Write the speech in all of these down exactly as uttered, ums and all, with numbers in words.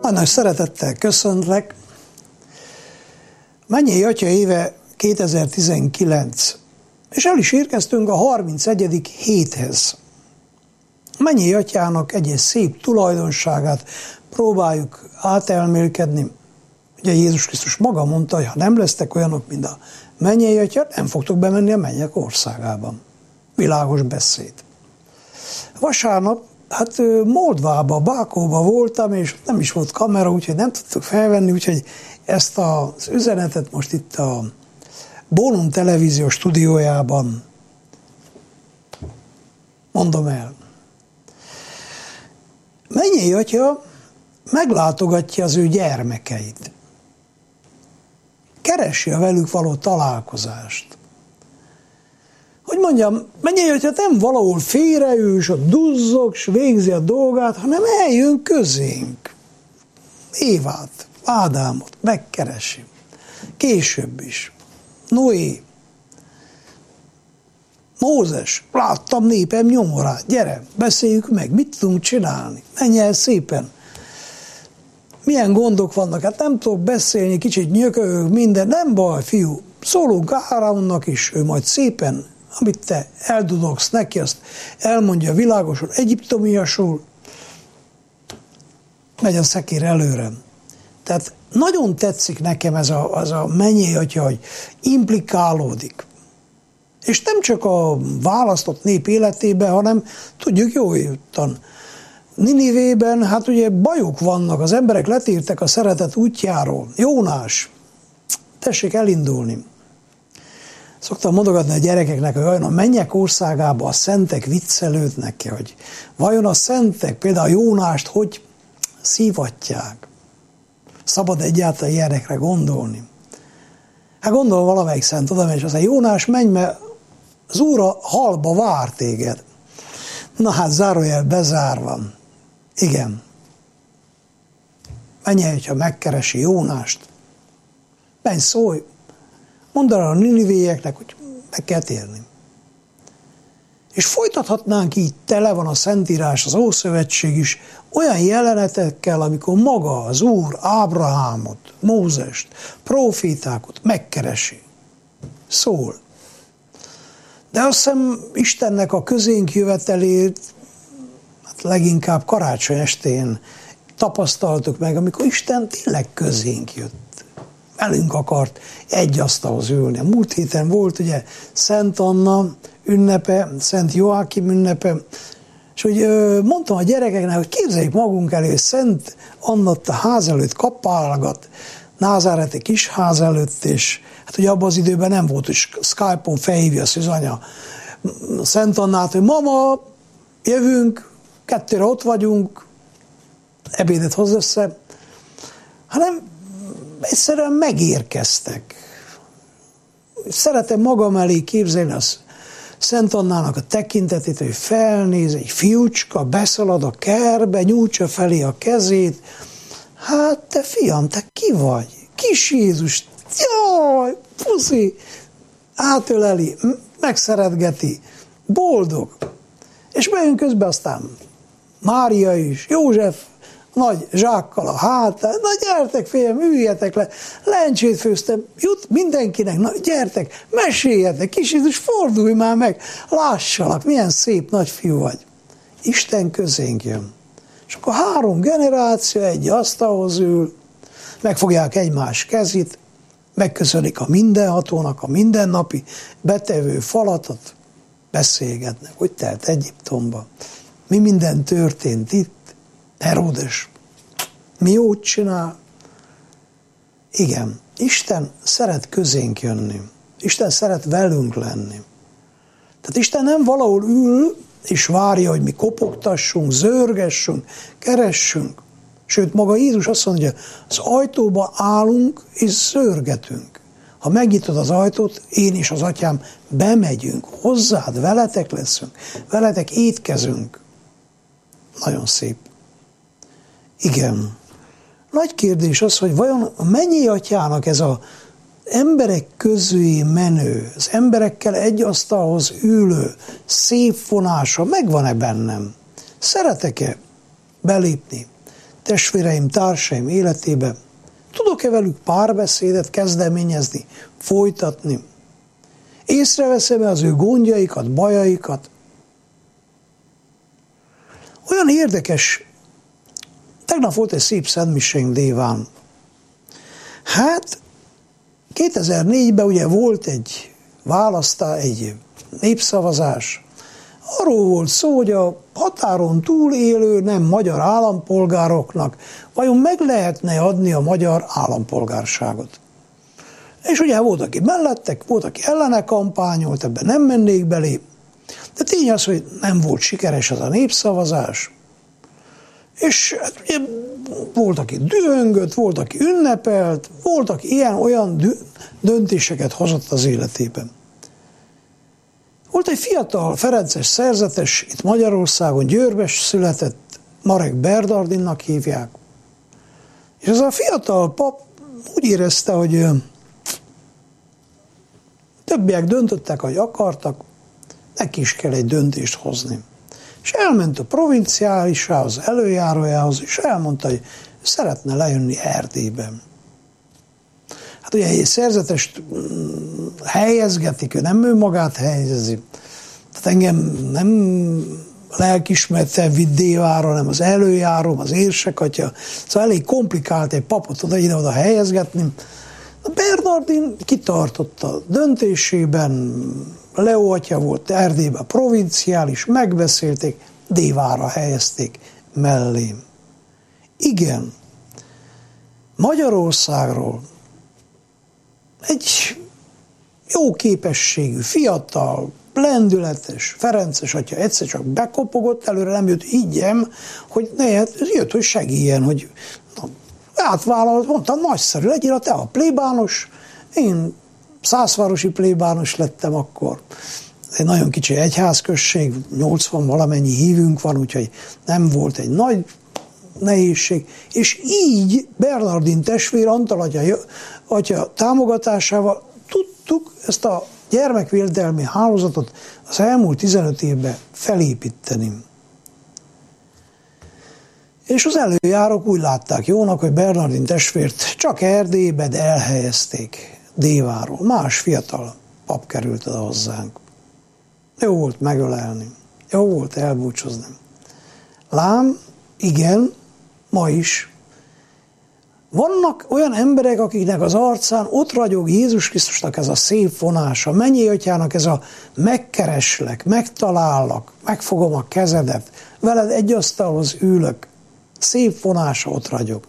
Nagy szeretettel köszöntlek. Mennyei Atya éve kétezer-tizenkilenc, és el is érkeztünk a harmincegyedik héthez. Mennyei Atyának egy szép tulajdonságát próbáljuk átelmélkedni. Ugye Jézus Krisztus maga mondta, hogy ha nem lesztek olyanok, mint a Mennyei Atya, nem fogtok bemenni a mennyek országában. Világos beszéd. Vasárnap hát Moldvában, Bákóban voltam, és nem is volt kamera, úgyhogy nem tudtuk felvenni, úgyhogy ezt az üzenetet most itt a Bólum televízió stúdiójában mondom el. Mennyei Atya meglátogatja az ő gyermekeit. Keresi a velük való találkozást. Hogy mondjam, Mennyei Atya nem valahol félreül, és ott duzzog, és végzi a dolgát, hanem eljön közénk. Évát, Ádámot megkeresi. Később is. Noé, Mózes, láttam népem nyomorát, gyere, beszéljük meg, mit tudunk csinálni, menj el szépen. Milyen gondok vannak, hát nem tudok beszélni, kicsit nyökögök, minden, nem baj, fiú, szólunk Áronnak is, ő majd szépen, amit te eldudogsz neki, azt elmondja világosan, egyiptomiasul, megy a szekér előre. Tehát nagyon tetszik nekem ez a, az a Mennyei Atya, hogy implikálódik. És nem csak a választott nép életében, hanem tudjuk jól juttan. Ninivében, hát ugye bajok vannak, az emberek letértek a szeretet útjáról. Jónás, tessék elindulni. Szoktam mondogatni a gyerekeknek, hogy vajon a mennyek országában a szentek viccelődnek, hogy vajon a szentek például Jónást hogy szívatják. Szabad egyáltalán ilyenekre gondolni. Hát gondolom valamelyik szent oda megy, és azt mondja, Jónás, menj, mert az Úr a halba vár téged. Na hát zárójel bezárva. Igen. Menj el, hogyha megkeresi Jónást. Menj, szólj. Mondd el a ninivéieknek, hogy meg kell térni. És folytathatnánk így, tele van a Szentírás, az Ószövetség is, olyan jelenetekkel, amikor maga az Úr Ábrahámot, Mózest, prófétákat megkeresi. Szól. De azt hiszem Istennek a közénk jövetelét, hát leginkább karácsony estén tapasztaltuk meg, amikor Isten tényleg közénk jött. Velünk akart egy asztalhoz ülni. A múlt héten volt ugye Szent Anna ünnepe, Szent Joákim ünnepe, és hogy mondtam a gyerekeknek, hogy képzeljük magunk elő, hogy Szent Anna a ház előtt kapálgat, Názáreti kis ház előtt, és hát ugye abban az időben nem volt, hogy Skype-on felhívja a szűzanya Szent Annát, hogy mama, jövünk, kettőre ott vagyunk, ebédet hoz össze, hanem egyszerűen megérkeztek. Szeretem magam elé képzelni az Szent Annának a tekintetét, hogy felnéz, egy fiúcska, beszalad a kertbe, nyújtsa felé a kezét. Hát te fiam, te ki vagy? Kis Jézus, jaj, puszi, átöleli, megszeretgeti, boldog. És megyünk közben aztán Mária is, József, nagy zsákkal a hátán, na gyertek fiam, üljetek le, lencsét főztem, jut mindenkinek, na gyertek, meséljetek, kis Jézus, fordulj már meg, lássalak, milyen szép nagy fiú vagy. Isten közénk jön. És akkor három generáció egy asztalhoz ül, megfogják egymás kezét, megköszönik a mindenhatónak a mindennapi betevő falatot, beszélgetnek, hogy telt Egyiptomba, mi minden történt itt, Heródes, mi jót csinál? Igen, Isten szeret közénk jönni. Isten szeret velünk lenni. Tehát Isten nem valahol ül, és várja, hogy mi kopogtassunk, zörgessünk, keressünk. Sőt, maga Jézus azt mondja, hogy az ajtóba állunk, és zörgetünk. Ha megnyitod az ajtót, én és az Atyám bemegyünk, hozzád, veletek leszünk, veletek étkezünk. Nagyon szép. Igen. Nagy kérdés az, hogy vajon a Mennyei Atyának ez az emberek közé menő, az emberekkel egy asztalhoz ülő, szép vonása megvan-e bennem? Szeretek-e belépni? testvéreim, társaim életébe? Tudok-e velük párbeszédet kezdeményezni, folytatni? Észreveszem-e az ő gondjaikat, bajaikat? Olyan érdekes, tegnap volt egy szép szentmisénk Déván. Hát kétezer-négyben ugye volt egy választás, egy népszavazás. Arról volt szó, hogy a határon túl élő nem magyar állampolgároknak vajon meg lehetne adni a magyar állampolgárságot. És ugye volt, aki mellettek, volt, aki ellene kampányolt, ebben nem mennék belé. De tény az, hogy nem volt sikeres az a népszavazás. És hát ugye volt, aki dühöngött, volt, aki ünnepelt, volt, aki ilyen-olyan döntéseket hozott az életében. Volt egy fiatal ferences szerzetes, itt Magyarországon, Győrben született, Marek Bernardinnak hívják. És ez a fiatal pap úgy érezte, hogy többiek döntöttek, ahogy akartak, neki is kell egy döntést hozni. És elment a provinciálisához, előjárójához, és elmondta, hogy szeretne lejönni Erdélyben. Hát ugye egy szerzetest helyezgetik, ő nem ő magát helyezi. Tehát engem nem lelkismerten vitt Dévára, hanem az előjáróm, az érsekatya. Szóval elég komplikált egy papot oda ide-oda helyezgetni. A Bernardin kitartott a döntésében, Leó atya volt Erdélyben provinciális, megbeszélték, Dévára helyezték mellé. Igen, Magyarországról egy jó képességű, fiatal, lendületes, ferences atya egyszer csak bekopogott, előre nem jött, higgyem, hogy ne, jött, hogy segítjen, hogy na, átvállalt, mondtam, nagyszerű, legyél a te a plébános, én szászvárosi plébános lettem akkor. Egy nagyon kicsi egyházközség, nyolcvan valamennyi hívünk van, úgyhogy nem volt egy nagy nehézség. És így Bernardin testvér, Antal atya, atya támogatásával tudtuk ezt a gyermekvédelmi hálózatot az elmúlt tizenöt évben felépíteni. És az előjárók úgy látták jónak, hogy Bernardin testvért csak Erdélybe, de elhelyezték Déváról. Más fiatal pap került oda hozzánk. Jó volt megölelni, jó volt elbúcsúzni. Lám, igen, ma is vannak olyan emberek, akiknek az arcán ott ragyog Jézus Krisztusnak ez a szép vonása, Mennyei Atyának ez a megkereslek, megtalállak, megfogom a kezedet, veled egy asztalhoz ülök, szép vonása ott ragyog.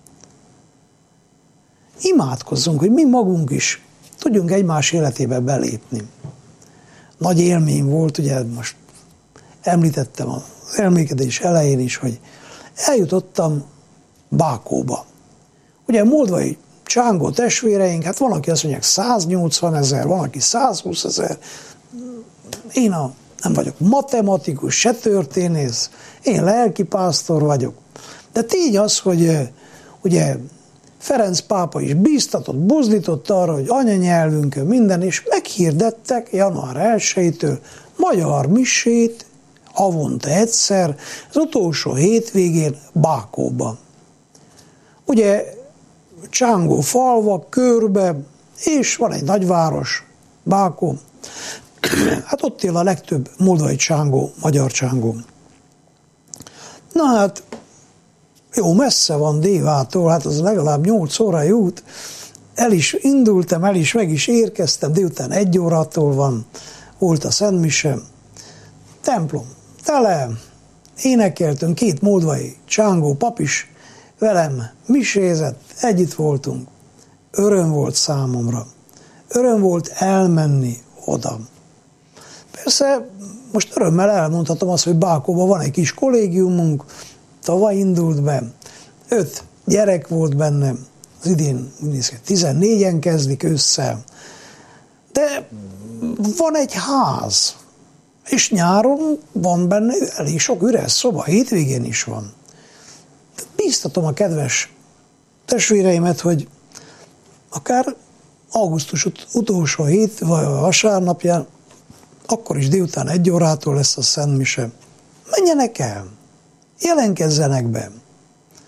Imádkozzunk, hogy mi magunk is tudjunk egymás életébe belépni. Nagy élmény volt, ugye most említettem az elmékedés elején is, hogy eljutottam Bákóba. Ugye moldvai csángó testvéreink, hát van, aki azt mondják száznyolcvan ezer, van, aki százhúsz ezer. Én a, nem vagyok matematikus, se történész, én lelkipásztor vagyok. De tény az, hogy ugye Ferenc pápa is bíztatott, buzdított arra, hogy anyanyelvünkön minden, és meghirdettek január elsejétől magyar misét havonta egyszer, az utolsó hétvégén Bákóban. Ugye csángó falvak körbe, és van egy nagyváros, Bákó. Hát ott él a legtöbb moldvai csángó, magyar csángó. Na hát, jó messze van Dévától, hát az legalább nyolc órai út. El is indultam, el is meg is érkeztem, délután egy órától van, volt a szentmise. Templom tele, énekeltünk, két moldvai csángó pap is velem misézett, együtt voltunk. Öröm volt számomra. Öröm volt elmenni oda. Persze most örömmel elmondhatom azt, hogy Bákóban van egy kis kollégiumunk, tavaly indult be, öt gyerek volt bennem, az idén tizennégyen kezdik ősszel, de van egy ház, és nyáron van benne elég sok üres szoba, hétvégén is van. Bíztatom a kedves testvéreimet, hogy akár augusztus ut- utolsó hét, vagy a vasárnapján, akkor is délután egy órától lesz a szentmise. Menjenek el, jelentkezzenek be.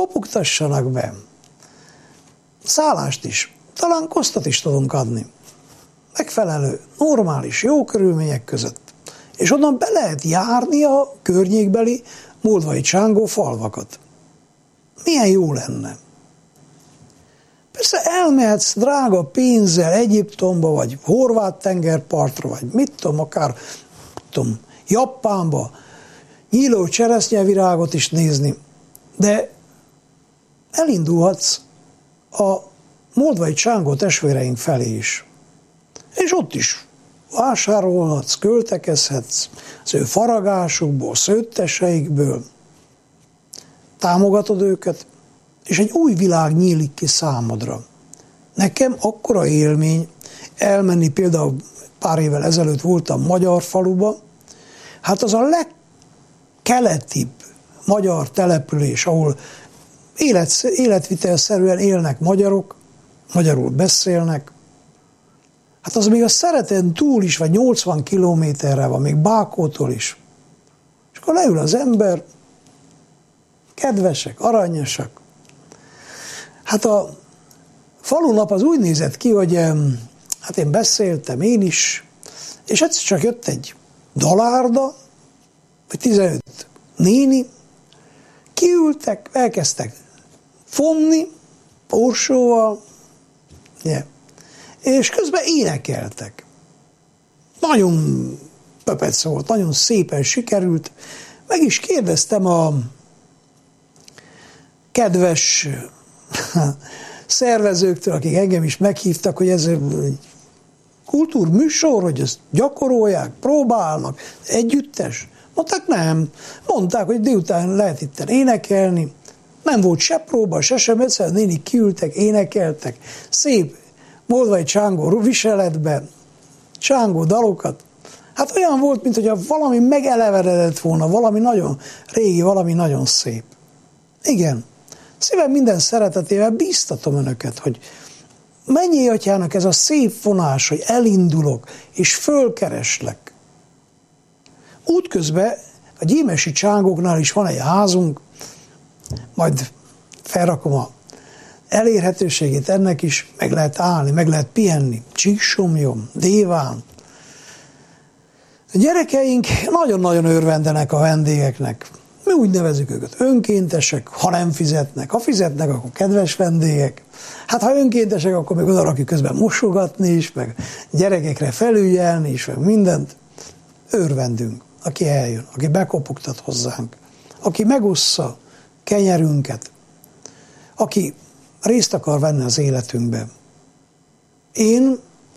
kopogtassanak be. Szállást is, talán kosztot is tudunk adni. Megfelelő, normális, jó körülmények között. És onnan be lehet járni a környékbeli moldvai csángó falvakat. Milyen jó lenne. Persze elmehetsz drága pénzzel Egyiptomba, vagy horvát tengerpartra, vagy mit tudom, akár tudom, Japánba, nyíló cseresznyevirágot is nézni, de elindulhatsz a moldvai csángó testvéreink felé is. És ott is vásárolhatsz, költekezhetsz az ő faragásukból, szőtteseikből, támogatod őket, és egy új világ nyílik ki számodra. Nekem akkora élmény elmenni, például pár évvel ezelőtt voltam magyar faluba, hát az a legkeletibb magyar település, ahol élet, életvitelszerűen élnek magyarok, magyarul beszélnek, hát az még a Szereten túl is, vagy nyolcvan kilométerre van, még Bákótól is. És akkor leül az ember, kedvesek, aranyosak. Hát a falunap az úgy nézett ki, hogy hát én beszéltem, én is, és egyszer csak jött egy dalárda, vagy tizenöt néni, kiültek, elkezdtek fonni, orsóval, yeah. És közben énekeltek. Nagyon pöpec volt, nagyon szépen sikerült. Meg is kérdeztem a kedves szervezőktől, akik engem is meghívtak, hogy ez egy kultúrműsor, hogy ezt gyakorolják, próbálnak, együttes. Mondták nem. Mondták, hogy délután lehet itt énekelni. Nem volt se próba, se sem, egyszerűen nénik kiültek, énekeltek. Szép moldvai csángó viseletbe, csángó dalokat. Hát olyan volt, mintha valami megelevenedett volna, valami nagyon régi, valami nagyon szép. Igen. Szívem minden szeretetével bíztatom önöket, hogy Mennyei Atyának ez a szép vonás, hogy elindulok, és fölkereslek. Útközben a gyémesi csángóknál is van egy házunk, majd felrakom a elérhetőségét ennek is, meg lehet állni, meg lehet pihenni. Csíksomlyom, Déván. A gyerekeink nagyon-nagyon örvendenek a vendégeknek. Mi úgy nevezzük őket önkéntesek, ha nem fizetnek. Ha fizetnek, akkor kedves vendégek. Hát ha önkéntesek, akkor még oda rakjuk közben mosogatni is, meg gyerekekre felügyelni is, meg mindent. Örvendünk, aki eljön, aki bekopogtat hozzánk, aki megossza kenyerünket, aki részt akar venni az életünkbe. Én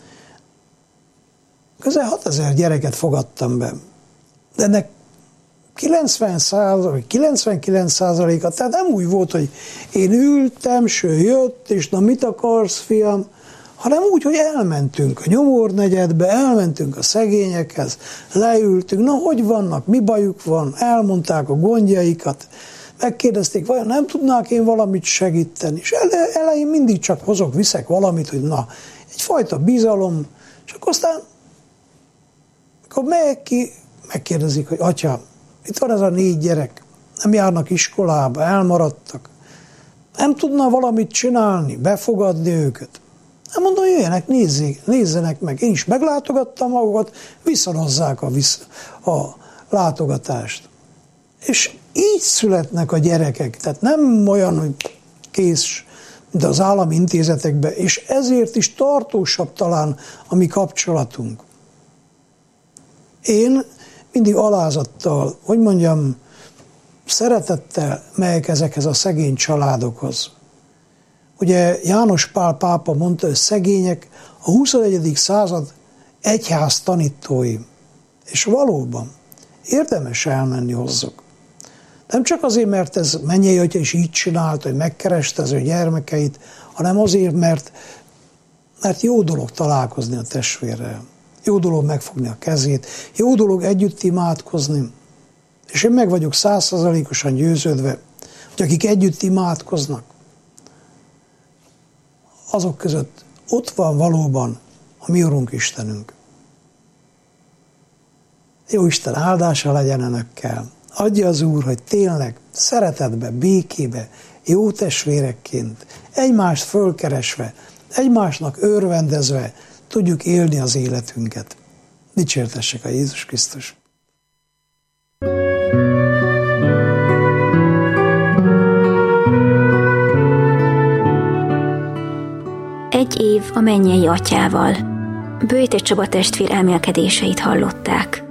közel hatezer gyereket fogadtam be, de ennek kilencven százalék, kilencvenkilenc százaléka, tehát nem úgy volt, hogy én ültem, ső jött, és na mit akarsz, fiam, hanem úgy, hogy elmentünk a nyomornegyedbe, elmentünk a szegényekhez, leültünk, na hogy vannak, mi bajuk van, elmondták a gondjaikat, megkérdezték, vajon nem tudnák én valamit segíteni, és ele, elején mindig csak hozok, viszek valamit, hogy na, egyfajta bizalom, és akkor aztán, akkor megy ki, megkérdezik, hogy atya, itt van ez a négy gyerek, nem járnak iskolába, elmaradtak, nem tudna valamit csinálni, befogadni őket. Nem mondom, jöjjenek, nézzék, nézzenek meg. Én is meglátogattam magukat, viszonozzák a, visz, a látogatást. És így születnek a gyerekek, tehát nem olyan, hogy kész, de az állami intézetekben, és ezért is tartósabb talán a mi kapcsolatunk. Én mindig alázattal, hogy mondjam, szeretettel megyek ezekhez a szegény családokhoz. Ugye János Pál pápa mondta, hogy szegények a huszonegyedik század egyház tanítói. És valóban érdemes elmenni hozzuk. Nem csak azért, mert ez Mennyei Atya is így csinált, hogy megkereste az ő gyermekeit, hanem azért, mert, mert jó dolog találkozni a testvérrel. Jó dolog megfogni a kezét, jó dolog együtt imádkozni. És én meg vagyok százszázalékosan győződve, hogy akik együtt imádkoznak, azok között ott van valóban a mi Urunk Istenünk. Jó Isten áldása legyen önökkel. Adja az Úr, hogy tényleg szeretetbe, békébe jó testvérekként, egymást fölkeresve, egymásnak örvendezve tudjuk élni az életünket. Dicsértessék a Jézus Krisztus! Egy év a mennyei atyával. Böjte Csaba testvér elmélkedéseit hallották.